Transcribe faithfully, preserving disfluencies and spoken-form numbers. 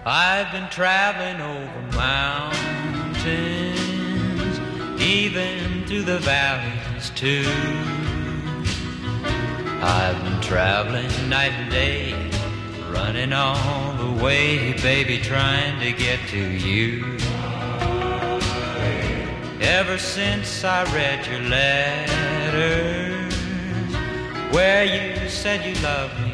I've been traveling over mountains, even through the valleys too. I've been traveling night and day, running all the way, baby, trying to get to you. Ever since I read your letters, where you said you loved me